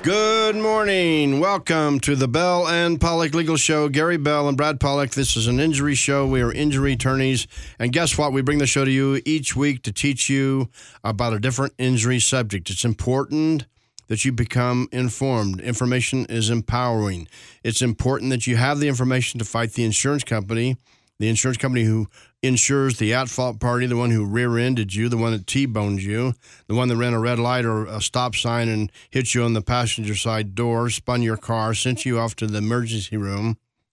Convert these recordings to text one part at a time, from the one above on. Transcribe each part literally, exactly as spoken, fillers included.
Good morning. Welcome to the Bell and Pollock Legal Show. Gary Bell and Brad Pollock. This is an injury show. We are injury attorneys. And guess what? We bring the show to you each week to teach you about a different injury subject. It's important that you become informed. Information is empowering. It's important that you have the information to fight the insurance company, the insurance company who insures the at-fault party, the one who rear-ended you, the one that T-boned you, the one that ran a red light or a stop sign and hit you on the passenger side door, spun your car, sent you off to the emergency room,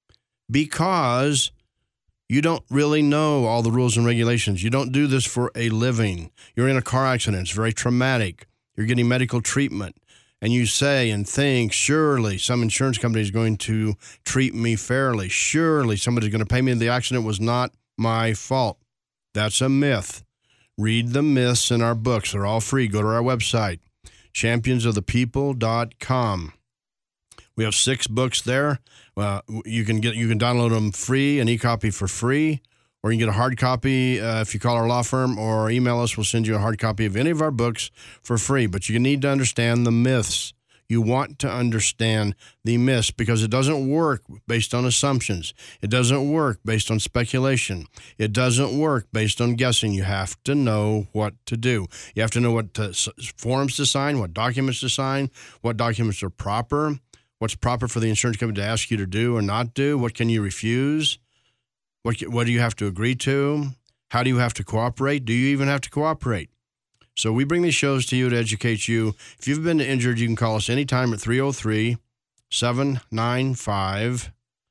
because you don't really know all the rules and regulations. You don't do this for a living. You're in a car accident. It's very traumatic. You're getting medical treatment. And you say and think, surely some insurance company is going to treat me fairly. Surely somebody's going to pay me. The accident was not my fault. That's a myth. Read the myths in our books. They're all free. Go to our website, champions of the people dot com. We have six books there. Uh, you can get you can download them free, an e-copy for free, or you can get a hard copy uh, if you call our law firm or email us. We'll send you a hard copy of any of our books for free. But you need to understand the myths. You want to understand the myths because it doesn't work based on assumptions. It doesn't work based on speculation. It doesn't work based on guessing. You have to know what to do. You have to know what to, forms to sign, what documents to sign, what documents are proper, what's proper for the insurance company to ask you to do or not do, what can you refuse, what, what do you have to agree to, how do you have to cooperate, do you even have to cooperate? So we bring these shows to you to educate you. If you've been injured, you can call us anytime at three oh three, seven nine five,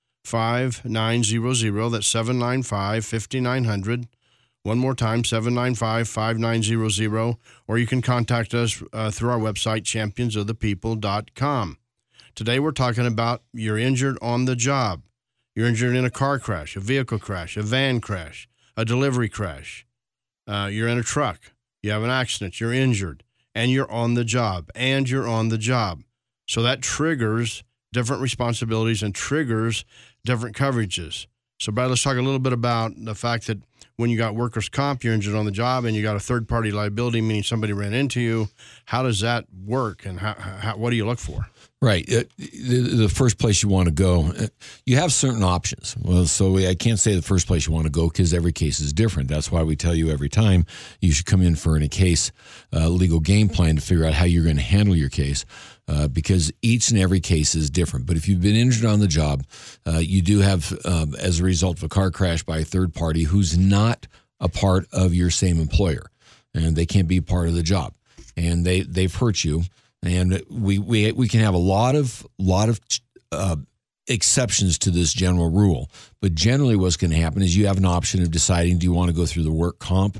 five nine zero zero. That's seven nine five, five nine zero zero. One more time, seven nine five, five nine zero zero. Or you can contact us uh, through our website, champions of the people dot com. Today we're talking about you're injured on the job. You're injured in a car crash, a vehicle crash, a van crash, a delivery crash. Uh, you're in a truck. You have an accident, you're injured, and you're on the job, and you're on the job. So that triggers different responsibilities and triggers different coverages. So, Brad, let's talk a little bit about the fact that when you got workers' comp, you're injured on the job, and you got a third-party liability, meaning somebody ran into you. How does that work, and how, how, what do you look for? Right. Uh, the, the first place you want to go, uh, you have certain options. Well, so I can't say the first place you want to go because every case is different. That's why we tell you every time you should come in for any case uh, legal game plan to figure out how you're going to handle your case uh, because each and every case is different. But if you've been injured on the job, uh, you do have, uh, as a result of a car crash by a third party who's not a part of your same employer, and they can't be part of the job, and they, they've hurt you. And we, we we can have a lot of lot of uh, exceptions to this general rule, but generally what's going to happen is you have an option of deciding, do you want to go through the work comp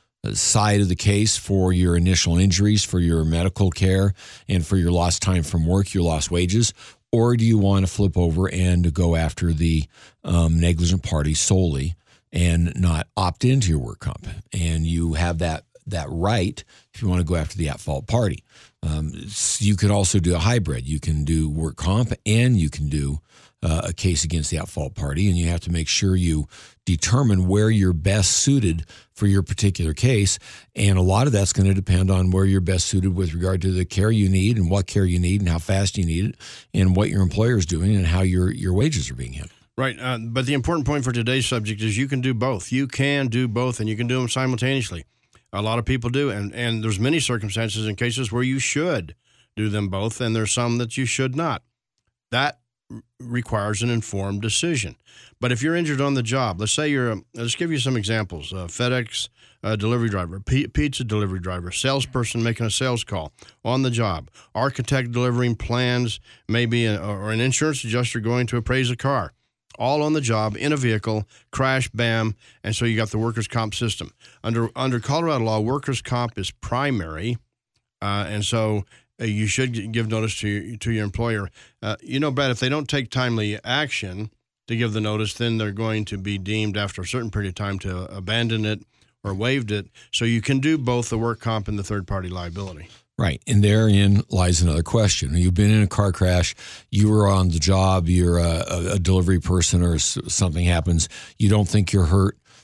side of the case for your initial injuries, for your medical care, and for your lost time from work, your lost wages, or do you want to flip over and go after the um, negligent party solely and not opt into your work comp? And you have that that right if you want to go after the at-fault party. Um, you can also do a hybrid. You can do work comp and you can do uh, a case against the at-fault party, and you have to make sure you determine where you're best suited for your particular case. And a lot of that's going to depend on where you're best suited with regard to the care you need and what care you need and how fast you need it and what your employer is doing and how your, your wages are being handled. Right. Uh, but the important point for today's subject is you can do both. You can do both, and you can do them simultaneously. A lot of people do, and, and there's many circumstances and cases where you should do them both, and there's some that you should not. That r- requires an informed decision. But if you're injured on the job, let's say you're, a, let's give you some examples, a FedEx uh, delivery driver, p- pizza delivery driver, salesperson making a sales call on the job, architect delivering plans, maybe, a, or an insurance adjuster going to appraise a car. All on the job, in a vehicle, crash, bam, and so you got the workers' comp system. Under under Colorado law, workers' comp is primary, uh, and so uh, you should give notice to your, to your employer. Uh, you know, Brad, if they don't take timely action to give the notice, then they're going to be deemed after a certain period of time to abandon it or waived it. So you can do both the work comp and the third-party liability. Right. And therein lies another question. You've been in a car crash. You were on the job. You're a, a delivery person or something happens. You don't think you're hurt.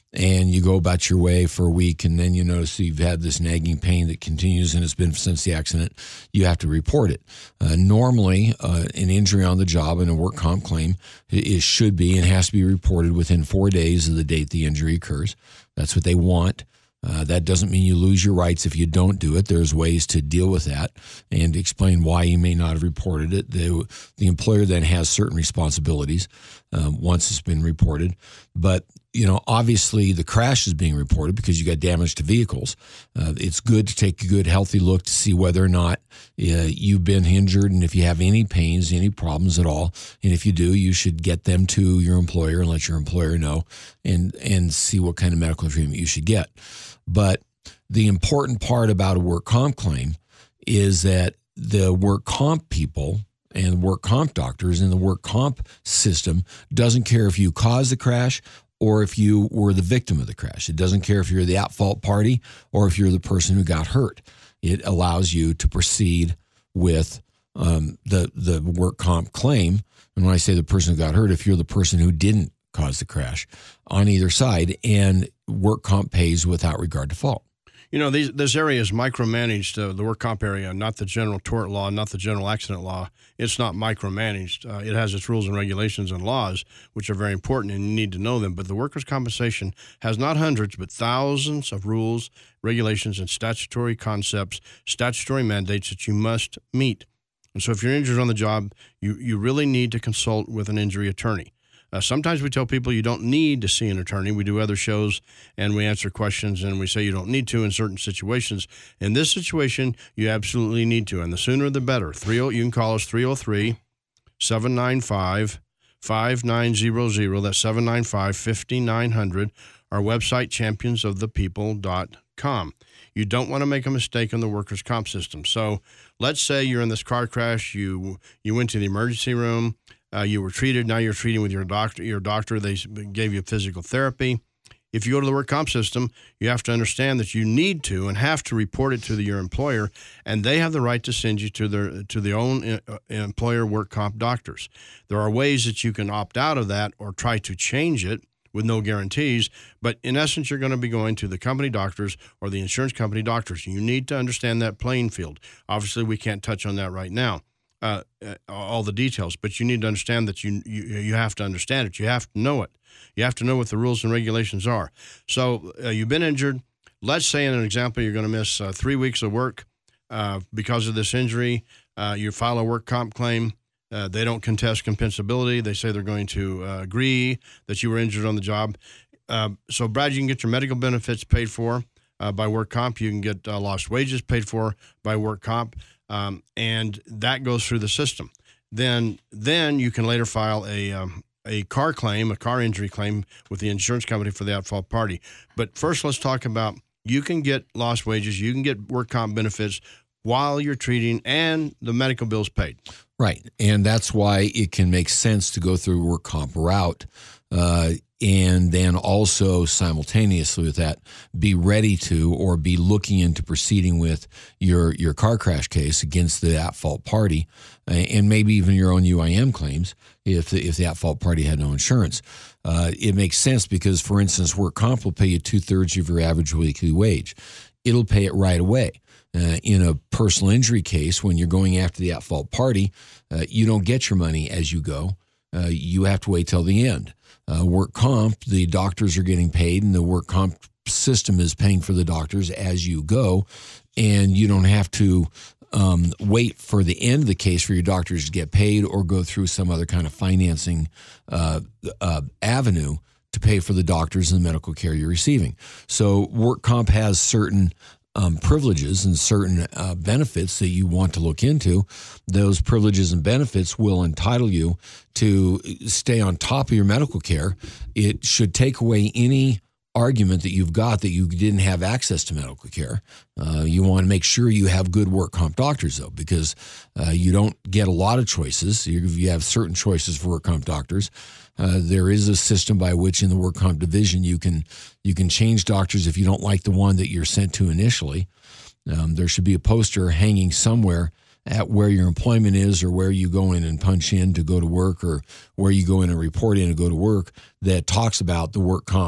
and you go about your way for a week, and then you notice you've had this nagging pain that continues and it's been since the accident, you have to report it. Uh, normally, uh, an injury on the job and a work comp claim, it should be and has to be reported within four days of the date the injury occurs. That's what they want. Uh, that doesn't mean you lose your rights if you don't do it. There's ways to deal with that and explain why you may not have reported it. The, the employer then has certain responsibilities um, once it's been reported. But, you know, obviously the crash is being reported because you got damage to vehicles. Uh, it's good to take a good, healthy look to see whether or not uh, you've been injured and if you have any pains, any problems at all. And if you do, you should get them to your employer and let your employer know and, and see what kind of medical treatment you should get. But the important part about a work comp claim is that the work comp people and work comp doctors in the work comp system doesn't care if you caused the crash or if you were the victim of the crash. It doesn't care if you're the at-fault party or if you're the person who got hurt. It allows you to proceed with um, the, the work comp claim. And when I say the person who got hurt, if you're the person who didn't cause the crash on either side, and work comp pays without regard to fault. You know, these, this area is micromanaged, uh, the work comp area, not the general tort law, not the general accident law. It's not micromanaged. Uh, it has its rules and regulations and laws, which are very important, and you need to know them. But the workers' compensation has not hundreds, but thousands of rules, regulations, and statutory concepts, statutory mandates that you must meet. And so if you're injured on the job, you, you really need to consult with an injury attorney. Uh, sometimes we tell people you don't need to see an attorney. We do other shows and we answer questions and we say you don't need to in certain situations. In this situation, you absolutely need to, and the sooner the better. Three you can call us three oh three, seven nine five, five nine zero zero. That's seven nine five, five nine zero zero. Our website, champions of the people dot com. You don't want to make a mistake in the workers' comp system. So let's say you're in this car crash. You you went to the emergency room. Uh, you were treated. Now you're treating with your doctor. Your doctor, they gave you physical therapy. If you go to the work comp system, you have to understand that you need to and have to report it to the, your employer, and they have the right to send you to their to the own uh, employer work comp doctors. There are ways that you can opt out of that or try to change it with no guarantees, but in essence, you're going to be going to the company doctors or the insurance company doctors. You need to understand that playing field. Obviously, we can't touch on that right now. Uh, uh, all the details, but you need to understand that you, you you have to understand it. You have to know it. You have to know what the rules and regulations are. So uh, you've been injured. Let's say in an example, you're going to miss uh, three weeks of work uh, because of this injury. Uh, you file a work comp claim. Uh, they don't contest compensability. They say they're going to uh, agree that you were injured on the job. Uh, so, Brad, you can get your medical benefits paid for uh, by work comp. You can get uh, lost wages paid for by work comp. Um, and that goes through the system. Then, then you can later file a um, a car claim, a car injury claim with the insurance company for the at-fault party. But first, let's talk about you can get lost wages, you can get work comp benefits while you're treating, and the medical bills paid. Right, and that's why it can make sense to go through work comp route. Uh, and then also simultaneously with that, be ready to or be looking into proceeding with your your car crash case against the at-fault party, uh, and maybe even your own U I M claims if the, if the at-fault party had no insurance. Uh, it makes sense because, for instance, work comp will pay you two-thirds of your average weekly wage. It'll pay it right away. Uh, in a personal injury case, when you're going after the at-fault party, uh, you don't get your money as you go. Uh, you have to wait till the end. Uh, work comp, the doctors are getting paid, and the work comp system is paying for the doctors as you go, and you don't have to um, wait for the end of the case for your doctors to get paid or go through some other kind of financing uh, uh, avenue to pay for the doctors and the medical care you're receiving. So work comp has certain Um, privileges and certain uh, benefits that you want to look into. Those privileges and benefits will entitle you to stay on top of your medical care. It should take away any argument that you've got that you didn't have access to medical care. Uh, you want to make sure you have good work comp doctors, though, because uh, you don't get a lot of choices. You, you have certain choices for work comp doctors. Uh, there is a system by which in the work comp division you can you can change doctors if you don't like the one that you're sent to initially. Um, there should be a poster hanging somewhere at where your employment is or where you go in and punch in to go to work or where you go in and report in to go to work that talks about the work comp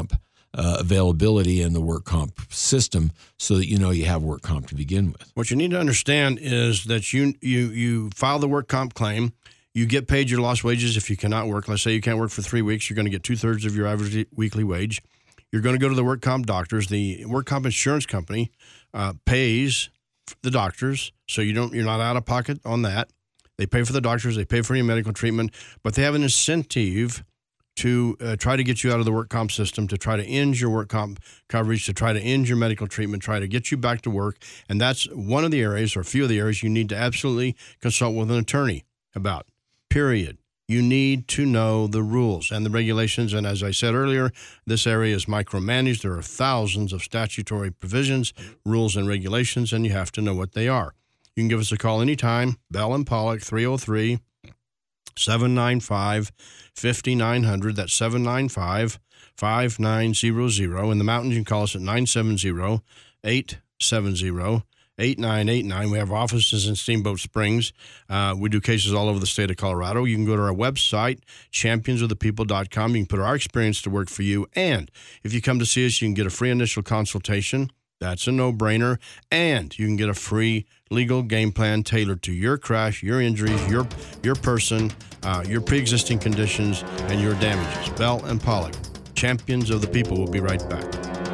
uh, availability in the work comp system so that you know you have work comp to begin with. What you need to understand is that you you you file the work comp claim. You get paid your lost wages if you cannot work. Let's say you can't work for three weeks. You're going to get two-thirds of your average weekly wage. You're going to go to the work comp doctors. The work comp insurance company uh, pays the doctors, so you don't, you're not out of pocket on that. They pay for the doctors. They pay for your medical treatment, but they have an incentive to uh, try to get you out of the work comp system, to try to end your work comp coverage, to try to end your medical treatment, try to get you back to work. And that's one of the areas, or a few of the areas, you need to absolutely consult with an attorney about. Period. You need to know the rules and the regulations. And as I said earlier, this area is micromanaged. There are thousands of statutory provisions, rules, and regulations, and you have to know what they are. You can give us a call anytime. Bell and Pollock, three oh three, seven nine five, five nine zero zero. That's seven nine five, five nine zero zero. In the mountains, you can call us at nine seven zero, eight seven zero, eight nine eight nine. We have offices in Steamboat Springs. Uh, we do cases all over the state of Colorado. You can go to our website, champions of the people dot com. You can put our experience to work for you. And if you come to see us, you can get a free initial consultation. That's a no-brainer. And you can get a free legal game plan tailored to your crash, your injuries, your your person, uh, your pre-existing conditions, and your damages. Bell and Pollock, champions of the people. We'll be right back.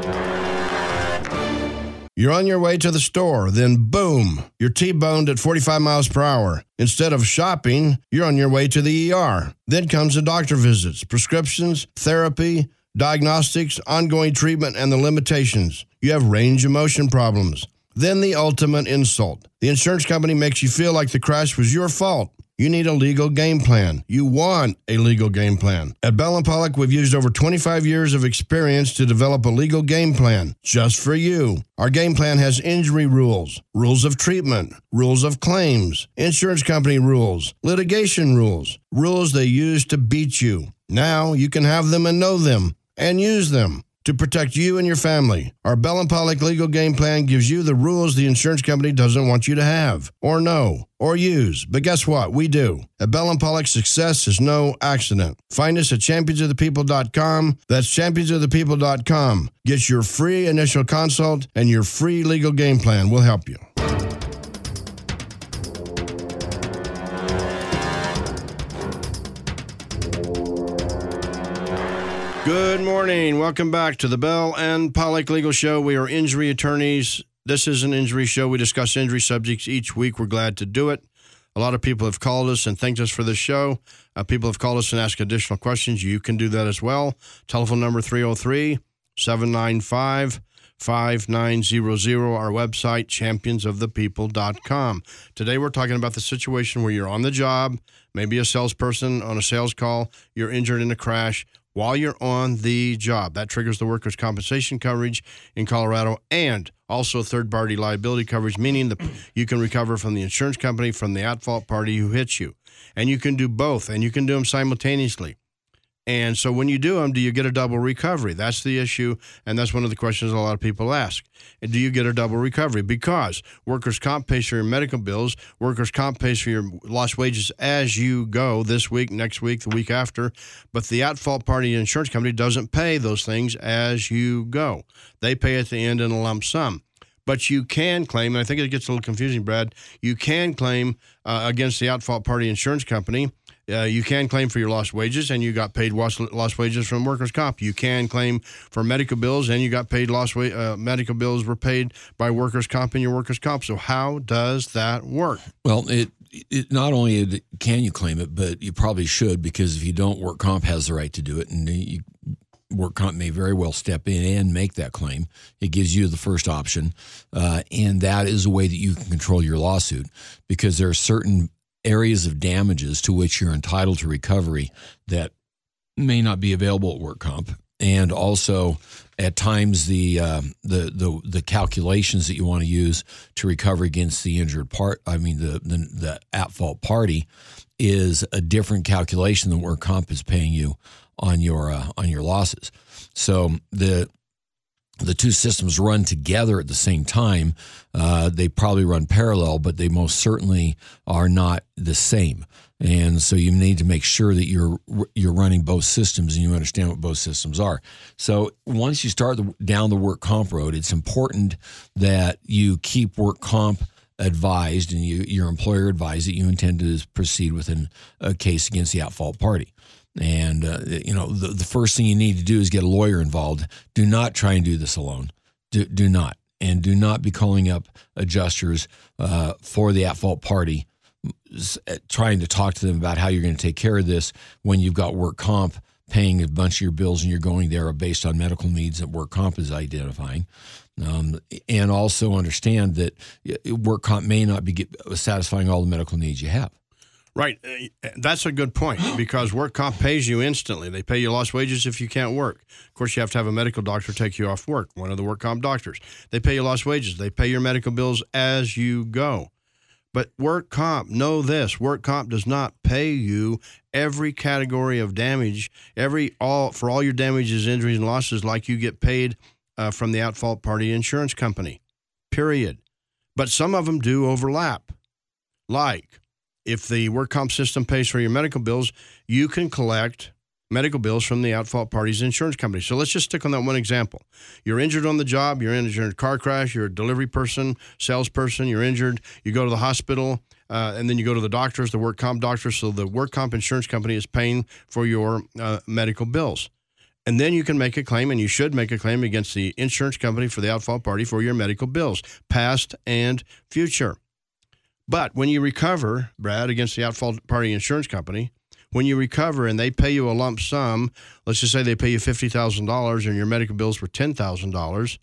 You're on your way to the store, then boom, you're T-boned at forty-five miles per hour. Instead of shopping, you're on your way to the E R. Then comes the doctor visits, prescriptions, therapy, diagnostics, ongoing treatment, and the limitations. You have range of motion problems. Then the ultimate insult. The insurance company makes you feel like the crash was your fault. You need a legal game plan. You want a legal game plan. At Bell and Pollock, we've used over twenty-five years of experience to develop a legal game plan just for you. Our game plan has injury rules, rules of treatment, rules of claims, insurance company rules, litigation rules, rules they use to beat you. Now you can have them and know them and use them to protect you and your family. Our Bell and Pollock legal game plan gives you the rules the insurance company doesn't want you to have, or know, or use. But guess what? We do. At Bell and Pollock, success is no accident. Find us at champions of the people dot com. That's champions of the people dot com. Get your free initial consult and your free legal game plan. We'll help you. Good morning. Welcome back to the Bell and Pollock Legal Show. We are injury attorneys. This is an injury show. We discuss injury subjects each week. We're glad to do it. A lot of people have called us and thanked us for this show. Uh, people have called us and asked additional questions. You can do that as well. Telephone number three oh three, seven nine five, five nine zero zero. Our website, champions of the people dot com. Today we're talking about the situation where you're on the job, maybe a salesperson on a sales call, you're injured in a crash while you're on the job. That triggers the workers' compensation coverage in Colorado and also third-party liability coverage, meaning that you can recover from the insurance company, from the at-fault party who hits you. And you can do both, and you can do them simultaneously. And so when you do them, do you get a double recovery? That's the issue, and that's one of the questions a lot of people ask. Do you get a double recovery? Because workers' comp pays for your medical bills, workers' comp pays for your lost wages as you go this week, next week, the week after, but the at-fault party insurance company doesn't pay those things as you go. They pay at the end in a lump sum. But you can claim, and I think it gets a little confusing, Brad, you can claim uh, against the at-fault party insurance company. Uh, you can claim for your lost wages, and you got paid lost, lost wages from workers' comp. You can claim for medical bills, and you got paid lost wa- uh, medical bills were paid by workers' comp in your workers' comp. So how does that work? Well, it, it not only can you claim it, but you probably should, because if you don't, work comp has the right to do it, and you, work comp may very well step in and make that claim. It gives you the first option, uh, and that is a way that you can control your lawsuit, because there are certain areas of damages to which you're entitled to recovery that may not be available at work comp, and also at times the uh, the the the calculations that you want to use to recover against the injured part, I mean the the, the at fault party, is a different calculation than work comp is paying you on your uh, on your losses. So the The two systems run together at the same time. Uh, they probably run parallel, but they most certainly are not the same. And so you need to make sure that you're you're running both systems and you understand what both systems are. So once you start the, down the work comp road, it's important that you keep work comp advised and you, your employer advised that you intend to proceed with an, a case against the at-fault party. And, uh, you know, the, the first thing you need to do is get a lawyer involved. Do not try and do this alone. Do, do not. And do not be calling up adjusters uh, for the at-fault party, trying to talk to them about how you're going to take care of this when you've got work comp paying a bunch of your bills and you're going there based on medical needs that work comp is identifying. Um, and also understand that work comp may not be get, satisfying all the medical needs you have. Right. That's a good point because work comp pays you instantly. They pay you lost wages if you can't work. Of course, you have to have a medical doctor take you off work, one of the work comp doctors. They pay you lost wages. They pay your medical bills as you go. But work comp, know this, work comp does not pay you every category of damage, every all for all your damages, injuries, and losses like you get paid uh, from the at-fault party insurance company, period. But some of them do overlap. Like if the work comp system pays for your medical bills, you can collect medical bills from the at-fault party's insurance company. So let's just stick on that one example. You're injured on the job, you're injured in a car crash, you're a delivery person, salesperson, you're injured, you go to the hospital, uh, and then you go to the doctors, the work comp doctor, so the work comp insurance company is paying for your uh, medical bills. And then you can make a claim, and you should make a claim against the insurance company for the at-fault party for your medical bills, past and future. But when you recover, Brad, against the at-fault party insurance company, when you recover and they pay you a lump sum, let's just say they pay you fifty thousand dollars and your medical bills were ten thousand dollars,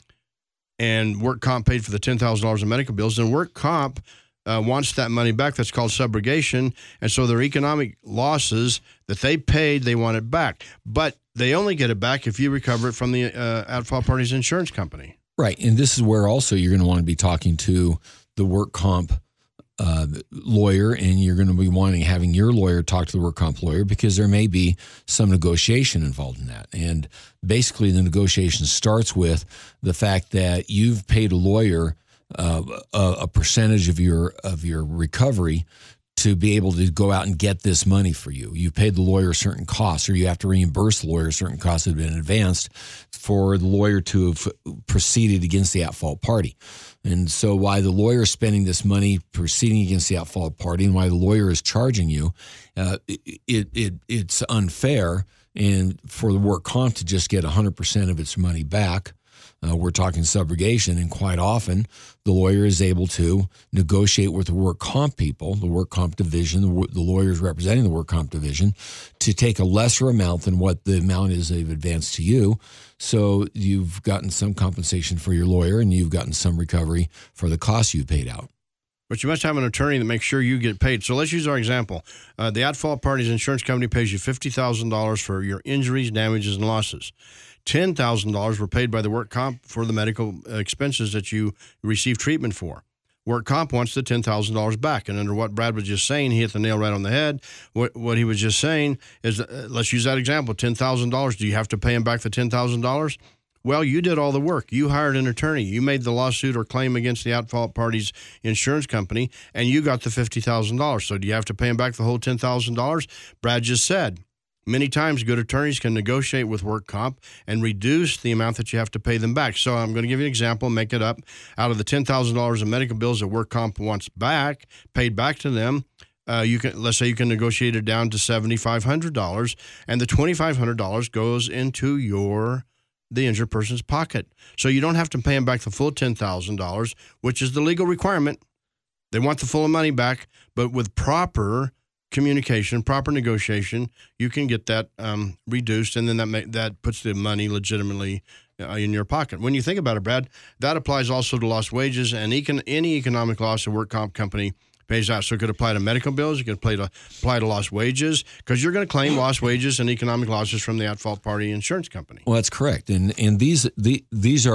and work comp paid for the ten thousand dollars in medical bills, then work comp uh, wants that money back. That's called subrogation. And so their economic losses that they paid, they want it back. But they only get it back if you recover it from the uh, at-fault party's insurance company. Right. And this is where also you're going to want to be talking to the work comp Uh, lawyer, and you're going to be wanting having your lawyer talk to the work comp lawyer because there may be some negotiation involved in that. And basically, the negotiation starts with the fact that you've paid a lawyer uh, a, a percentage of your of your recovery to be able to go out and get this money for you. You paid the lawyer certain costs, or you have to reimburse the lawyer certain costs that have been advanced for the lawyer to have proceeded against the at-fault party. And so why the lawyer is spending this money proceeding against the at-fault party and why the lawyer is charging you, uh, it, it it's unfair and for the work comp to just get one hundred percent of its money back. Uh, we're talking subrogation, and quite often the lawyer is able to negotiate with the work comp people, the work comp division, the, the lawyers representing the work comp division, to take a lesser amount than what the amount is they've advanced to you. So you've gotten some compensation for your lawyer, and you've gotten some recovery for the costs you paid out. But you must have an attorney that makes sure you get paid. So let's use our example. Uh, the at-fault party's insurance company pays you fifty thousand dollars for your injuries, damages, and losses. ten thousand dollars were paid by the work comp for the medical expenses that you received treatment for. Work comp wants the ten thousand dollars back. And under what Brad was just saying, he hit the nail right on the head. What what he was just saying is, uh, let's use that example, ten thousand dollars. Do you have to pay him back the ten thousand dollars? Well, you did all the work. You hired an attorney. You made the lawsuit or claim against the at-fault party's insurance company, and you got the fifty thousand dollars. So do you have to pay him back the whole ten thousand dollars? Brad just said, many times good attorneys can negotiate with work comp and reduce the amount that you have to pay them back. So I'm going to give you an example, make it up. Out of the ten thousand dollars in medical bills that work comp wants back, paid back to them, Uh, you can let's say you can negotiate it down to seven thousand five hundred dollars, and the two thousand five hundred dollars goes into your the injured person's pocket. So you don't have to pay them back the full ten thousand dollars, which is the legal requirement. They want the full money back, but with proper communication, proper negotiation, you can get that um, reduced, and then that may, that puts the money legitimately uh, in your pocket. When you think about it, Brad, that applies also to lost wages and econ- any economic loss a work comp company pays out. So it could apply to medical bills. It could apply to, apply to lost wages, because you're going to claim lost wages and economic losses from the at-fault party insurance company. Well, that's correct. And and these the, these are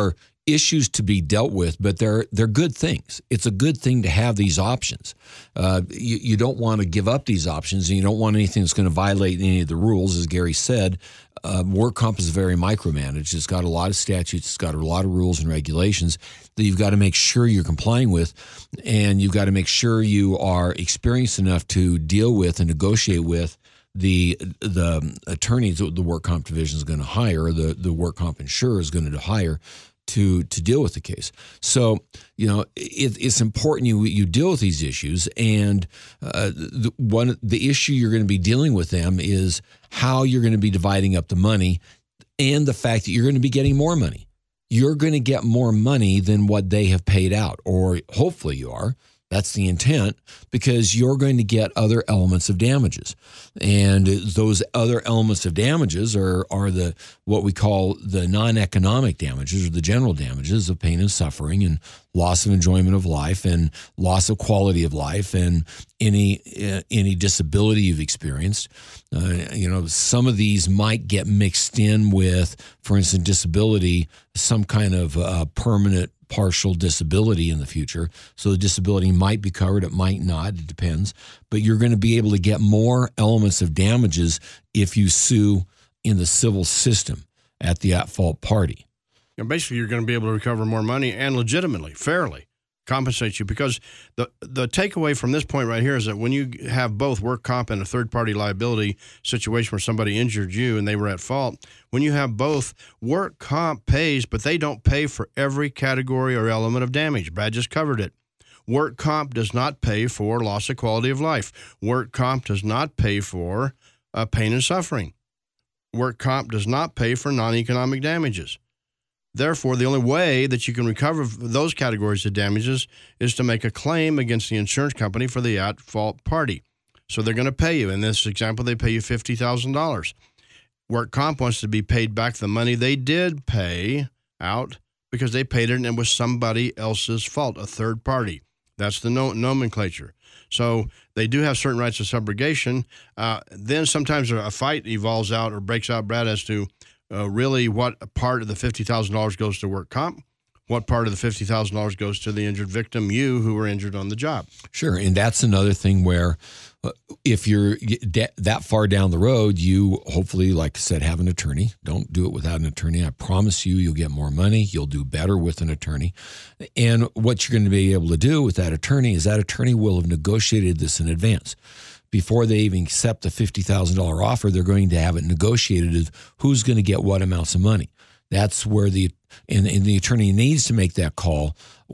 issues to be dealt with, but they're they're good things. It's a good thing to have these options. Uh, you, you don't want to give up these options, and you don't want anything that's going to violate any of the rules. As Gary said, uh, work comp is very micromanaged. It's got a lot of statutes. It's got a lot of rules and regulations that you've got to make sure you're complying with, and you've got to make sure you are experienced enough to deal with and negotiate with the the attorneys that the work comp division is going to hire, the the work comp insurer is going to hire to to deal with the case. So, you know, it, it's important you you deal with these issues, and uh, the one the issue you're going to be dealing with them is how you're going to be dividing up the money, and the fact that you're going to be getting more money. You're going to get more money than what they have paid out, or hopefully you are. That's the intent, because you're going to get other elements of damages. And those other elements of damages are, are the what we call the non-economic damages, or the general damages of pain and suffering and loss of enjoyment of life and loss of quality of life and any uh, any disability you've experienced. Uh, you know, some of these might get mixed in with, for instance, disability, some kind of uh, permanent partial disability in the future. So the disability might be covered, it might not, it depends. But you're going to be able to get more elements of damages if you sue in the civil system at the at-fault party. And basically, you're going to be able to recover more money and legitimately, fairly compensate you, because the the takeaway from this point right here is that when you have both work comp and a third-party liability situation where somebody injured you and they were at fault, when you have both, work comp pays, but they don't pay for every category or element of damage. Brad just covered it. Work comp does not pay for loss of quality of life. Work comp does not pay for uh, pain and suffering. Work comp does not pay for non-economic damages. Therefore, the only way that you can recover those categories of damages is to make a claim against the insurance company for the at-fault party. So they're going to pay you. In this example, they pay you fifty thousand dollars. Work comp wants to be paid back the money they did pay out because they paid it and it was somebody else's fault, a third party. That's the no- nomenclature. So they do have certain rights of subrogation. Uh, then sometimes a fight evolves out or breaks out, Brad, as to Uh, really what part of the fifty thousand dollars goes to work comp, what part of the fifty thousand dollars goes to the injured victim, you who were injured on the job. Sure, and that's another thing where uh, if you're de- that far down the road, you hopefully, like I said, have an attorney. Don't do it without an attorney. I promise you, you'll get more money. You'll do better with an attorney. And what you're going to be able to do with that attorney is that attorney will have negotiated this in advance. Before they even accept the fifty thousand dollars offer, they're going to have it negotiated of who's going to get what amounts of money. That's where the and, and the attorney needs to make that call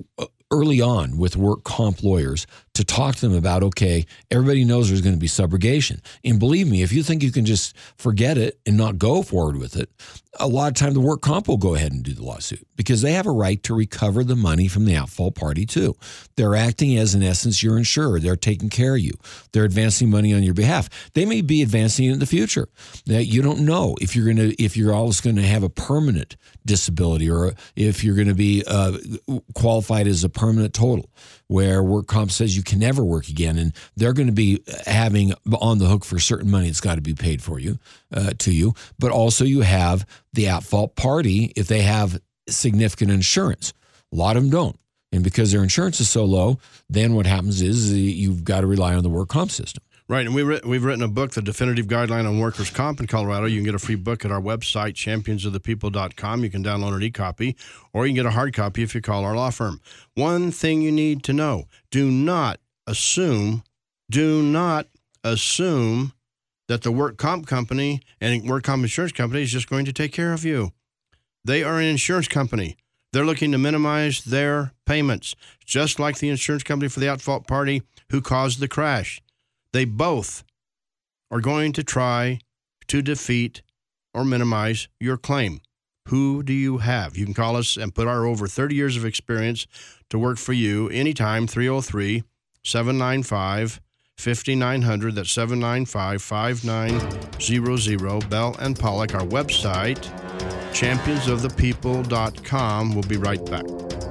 early on with work comp lawyers to talk to them about, okay, everybody knows there's going to be subrogation. And believe me, if you think you can just forget it and not go forward with it, a lot of time the work comp will go ahead and do the lawsuit because they have a right to recover the money from the at-fault party too. They're acting as, in essence, your insurer. They're taking care of you. They're advancing money on your behalf. They may be advancing it in the future. Now, you don't know if you're going to, if you're always going to have a permanent disability or if you're going to be uh, qualified as a permanent total, where work comp says you can never work again, and they're going to be having on the hook for certain money that's got to be paid for you, uh, to you. But also you have the at-fault party if they have significant insurance. A lot of them don't. And because their insurance is so low, then what happens is you've got to rely on the work comp system. Right, and we re- we've written a book, The Definitive Guideline on Workers' Comp in Colorado. You can get a free book at our website, champions of the people dot com. You can download an e-copy, or you can get a hard copy if you call our law firm. One thing you need to know, do not assume, do not assume that the work comp company and work comp insurance company is just going to take care of you. They are an insurance company. They're looking to minimize their payments, just like the insurance company for the at-fault party who caused the crash. They both are going to try to defeat or minimize your claim. Who do you have? You can call us and put our over thirty years of experience to work for you anytime, three oh three, seven nine five, five nine zero zero. That's seven nine five, five nine zero zero. Bell and Pollock, our website, champions of the people dot com. We'll be right back.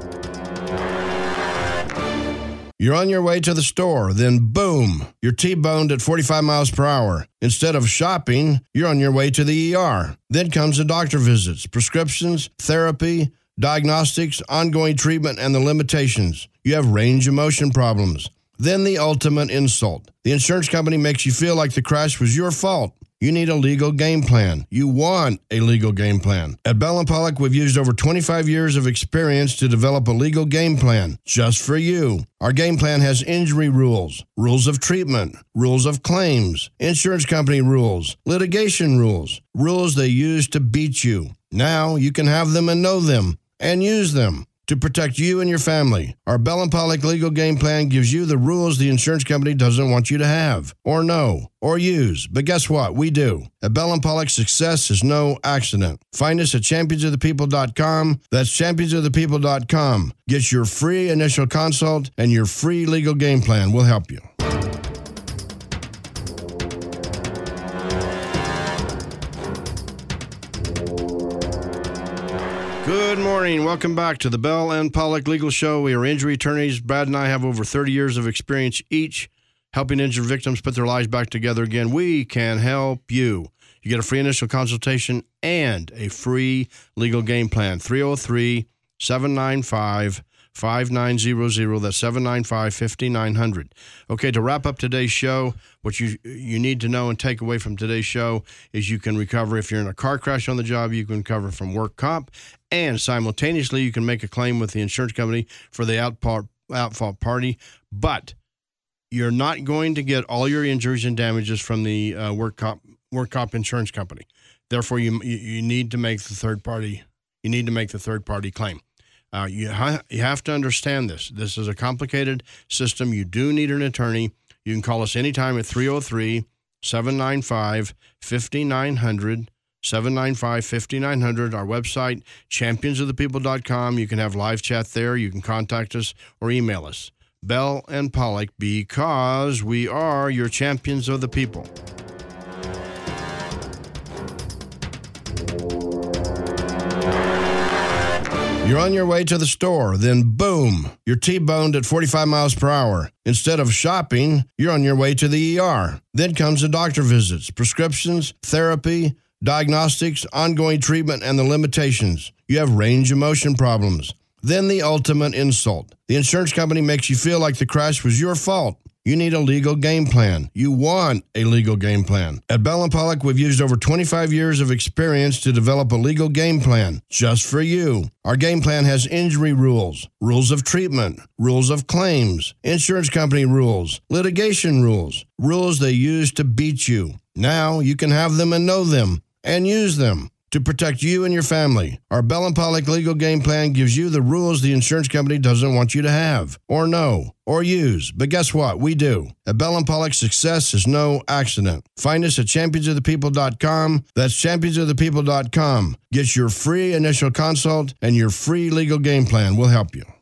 You're on your way to the store, then boom, you're T-boned at forty-five miles per hour. Instead of shopping, you're on your way to the E R. Then comes the doctor visits, prescriptions, therapy, diagnostics, ongoing treatment, and the limitations. You have range of motion problems. Then the ultimate insult. The insurance company makes you feel like the crash was your fault. You need a legal game plan. You want a legal game plan. At Bell and Pollock, we've used over twenty-five years of experience to develop a legal game plan just for you. Our game plan has injury rules, rules of treatment, rules of claims, insurance company rules, litigation rules, rules they use to beat you. Now you can have them and know them and use them to protect you and your family. Our Bell and Pollock legal game plan gives you the rules the insurance company doesn't want you to have, or know, or use. But guess what? We do. At Bell and Pollock, success is no accident. Find us at champions of the people dot com. That's champions of the people dot com. Get your free initial consult and your free legal game plan. We'll help you. Good morning. Welcome back to the Bell and Pollock Legal Show. We are injury attorneys. Brad and I have over thirty years of experience each helping injured victims put their lives back together again. We can help you. You get a free initial consultation and a free legal game plan. three oh three, seven nine five, five nine zero zero. That's seven nine five, five nine zero zero. Okay, to wrap up today's show, what you you need to know and take away from today's show is you can recover if you're in a car crash on the job. You can recover from work comp. And simultaneously, you can make a claim with the insurance company for the out-part, out-fault party. But you're not going to get all your injuries and damages from the uh, work comp, work comp insurance company. Therefore, you you need to make the third party. You need to make the third party claim. Uh, you ha- you have to understand this. This is a complicated system. You do need an attorney. You can call us anytime at three oh three, seven nine five, five nine zero zero. seven nine five, five nine zero zero. Our website, champions of the people dot com. You can have live chat there. You can contact us or email us. Bell and Pollock, because we are your champions of the people. You're on your way to the store, then boom, you're T-boned at forty-five miles per hour. Instead of shopping, you're on your way to the E R. Then comes the doctor visits, prescriptions, therapy, diagnostics, ongoing treatment, and the limitations. You have range of motion problems. Then the ultimate insult. The insurance company makes you feel like the crash was your fault. You need a legal game plan. You want a legal game plan. At Bell and Pollock, we've used over twenty-five years of experience to develop a legal game plan just for you. Our game plan has injury rules, rules of treatment, rules of claims, insurance company rules, litigation rules, rules they use to beat you. Now you can have them and know them and use them to protect you and your family. Our Bell and Pollock legal game plan gives you the rules the insurance company doesn't want you to have, or know, or use. But guess what? We do. At Bell and Pollock, success is no accident. Find us at champions of the people dot com. That's champions of the people dot com. Get your free initial consult and your free legal game plan. We'll help you.